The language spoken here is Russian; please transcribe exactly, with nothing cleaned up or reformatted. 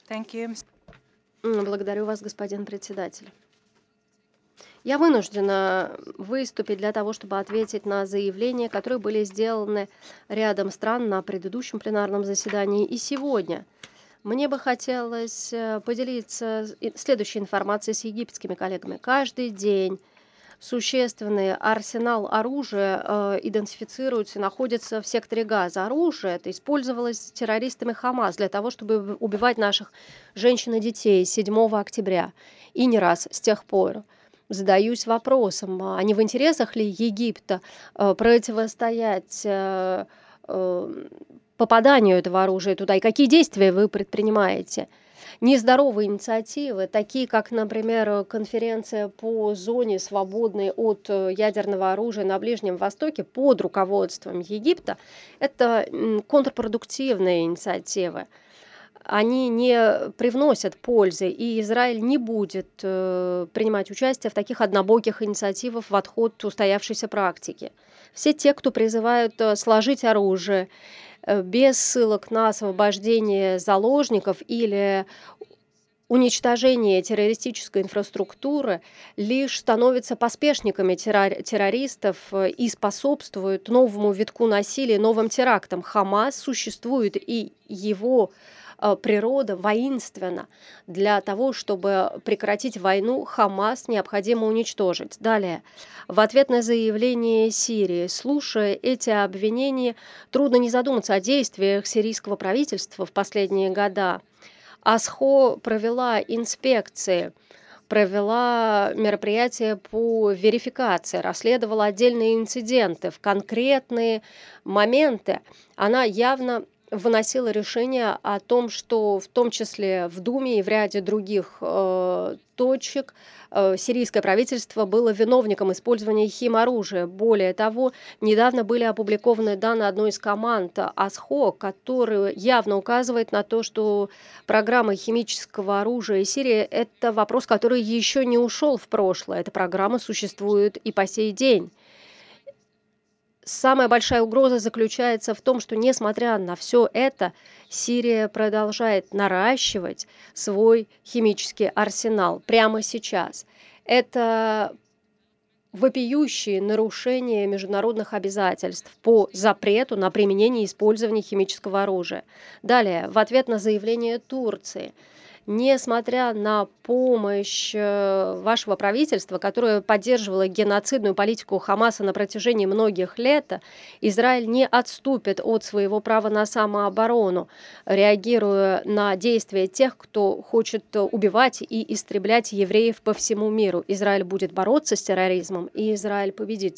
Thank you. Ms. М, Благодарю вас, господин председатель. Я вынуждена выступить для того, чтобы ответить на заявления, которые были сделаны рядом стран на предыдущем пленарном заседании и сегодня. Мне бы хотелось э, поделиться с- и- следующей информацией с египетскими коллегами. Каждый день существенный арсенал оружия э, идентифицируется, находится в секторе Газа. Оружие это использовалось террористами Хамас для того, чтобы в- убивать наших женщин и детей седьмого октября. И не раз с тех пор. Задаюсь вопросом, а не в интересах ли Египта э, противостоять э, э, попаданию этого оружия туда, и какие действия вы предпринимаете? Нездоровые инициативы, такие как, например, э, конференция по зоне, свободной от э, ядерного оружия на Ближнем Востоке под руководством Египта, это м, контрпродуктивные инициативы. Они не привносят пользы, и Израиль не будет э, принимать участие в таких однобоких инициативах в отход устоявшейся практики. Все те, кто призывают э, сложить оружие, э, без ссылок на освобождение заложников или уничтожение террористической инфраструктуры, лишь становятся поспешниками террор- террористов э, и способствуют новому витку насилия, новым терактам. Хамас существует, и его э, природа воинственна. Для того, чтобы прекратить войну, Хамас необходимо уничтожить. Далее. В ответ на заявление Сирии, слушая эти обвинения, трудно не задуматься о действиях сирийского правительства в последние года. АСХО провела инспекции, провела мероприятия по верификации, расследовала отдельные инциденты, в конкретные моменты. Она явно выносила решение о том, что в том числе в Думе и в ряде других э, точек э, сирийское правительство было виновником использования химоружия. Более того, недавно были опубликованы данные одной из команд АСХО, которые явно указывает на то, что программа химического оружия Сирии – это вопрос, который еще не ушел в прошлое. Эта программа существует и по сей день. Самая большая угроза заключается в том, что, несмотря на все это, Сирия продолжает наращивать свой химический арсенал прямо сейчас. Это вопиющие нарушения международных обязательств по запрету на применение и использование химического оружия. Далее, в ответ на заявление Турции, несмотря на помощь э, вашего правительства, которое поддерживало геноцидную политику Хамаса на протяжении многих лет, Израиль не отступит от своего права на самооборону, реагируя на действия тех, кто хочет э, убивать и истреблять евреев по всему миру. Израиль будет бороться с терроризмом, и Израиль победит